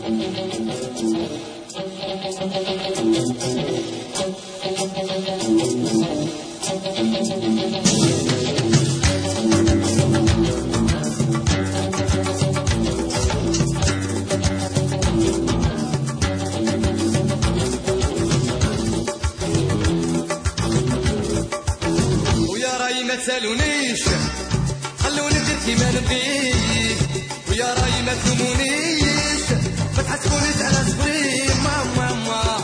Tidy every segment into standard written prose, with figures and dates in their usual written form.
ما تسالونيش خلوني ندير كيما نبغي ويا راي ما تلومونيش ما تحسبونيش على صغري ماما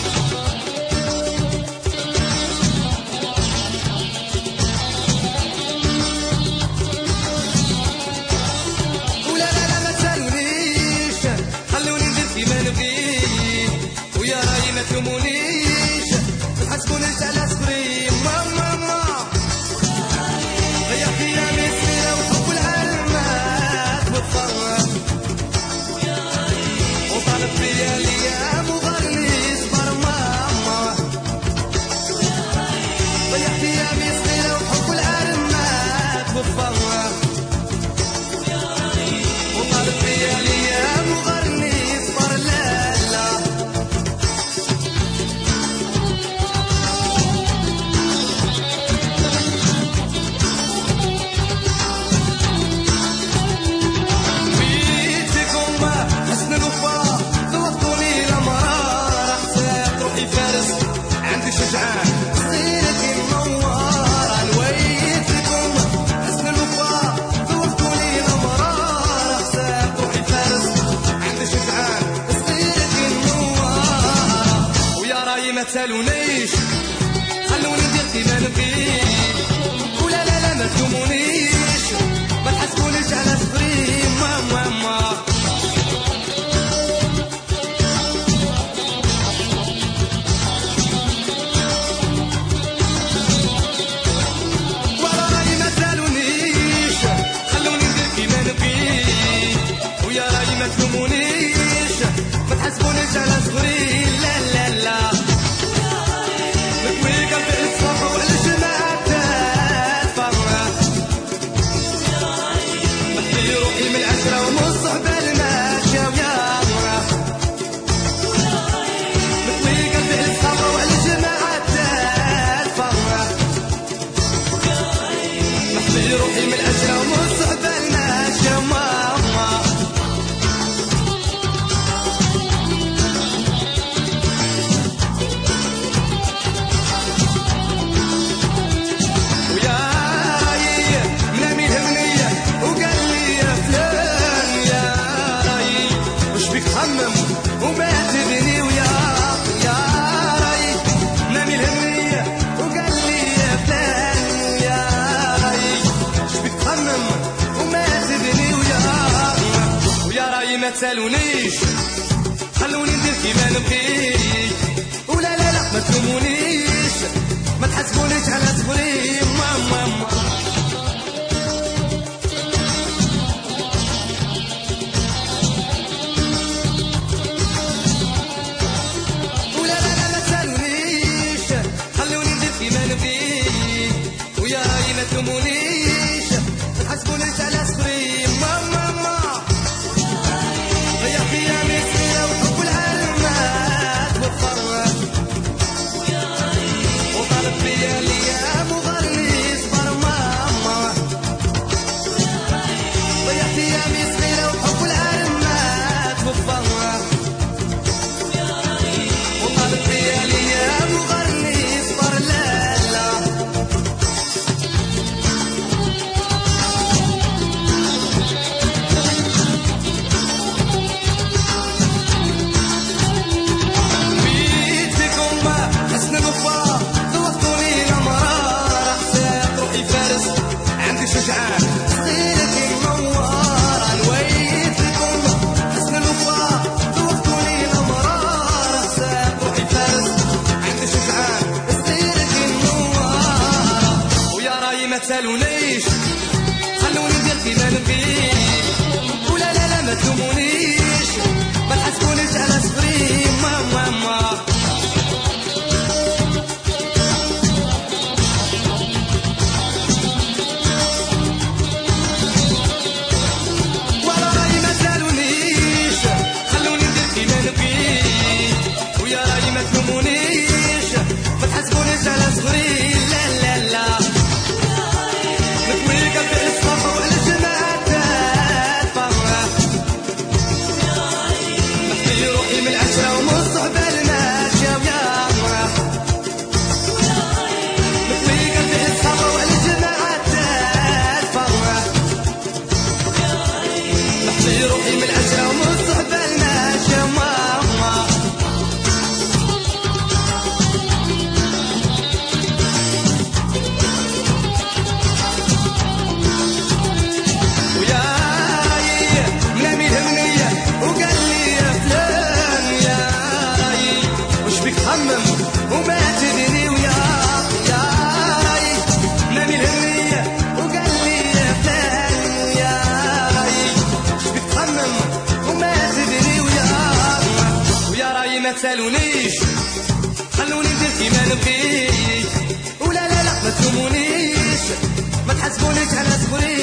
ولا لا ما تسالونيش خلوني ندير كيما نبغي ويا راي ما تلومونيش ما تحسبونيش على صغري ماما ما تسالونيش خلوني ندير كيما نبغي ولا لا ما تلومونيش ما تحسبونيش على صغري ماما ولا راي ما تسالونيش خلوني ندير كيما نبغي ويا راي ما تلومونيش ما تحسبونيش على صغري لا ما تسالونيش خلوني ندير كيما نبغي ولا لا ما تلومونيش ما تحسبونيش على صغري ماما ولا لا ما تسالونيش خلوني ندير كيما نبغي ويا راي ما تلومونيش ما تحسبونيش على صغري ماما ما تسالونيش خلوني ندير كيما نبغي ولا لا ما تلومونيش ما تحسبونيش على صغري ماما ولا راي ما تسالونيش خلوني ندير تسالونيش، خلوني ندير كيما نبغي، ولا لا لا ما تلومونيش، ما تحسبونيش على صغري.